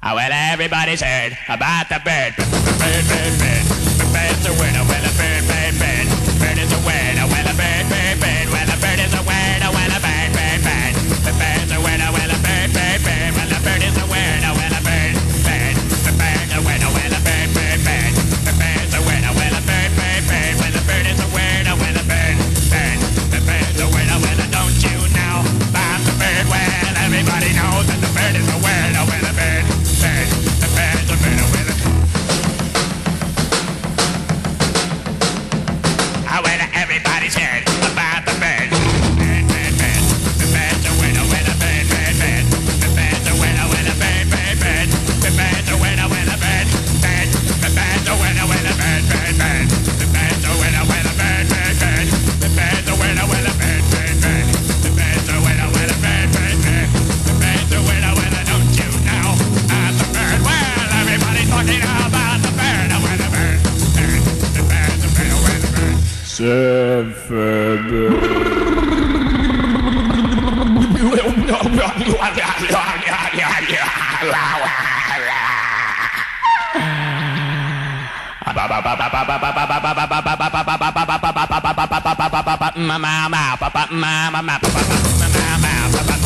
Well, everybody's heard about the bird. Bird, bird, bird. The bird's a winner. Well, a bird, bird, bird. Bird is a winner. Well, a bird, bird, bird. Well, a bird is a winner. Well, a bird, bird, bird. The bird's a winner. Well, a bird, bird, bird. Well, a bird is a winner. Well, a bird, bird. The bird's a winner. Well, a bird, bird, bird. The bird's a winner. Well, a bird, bird, bird. Well, a bird is a winner. Well, a bird, bird. The bird's a winner. Well, don't you know about the bird? Well, everybody knows that the bird is a winner. Well, a bird. The bird's a winner with it. Well, everybody's heard about the bird. Bird, bird, bird. The bird's a winner with a bird, bird, bird. The bird's a winner with a bird, bird, bird. The bird's a winner with a bird, bird. The bird's a winner with a bird, bird, bird. The bird's a winner with a bird, bird, bird. The bird's a winner with a bird, bird, bird. The bird's a winner with a bird, bird, bird. The bird's a winner with a don't you know about the bird? Well, everybody's talking about the bird, with a bird, bird. The bird's a winner with a bird. Mama,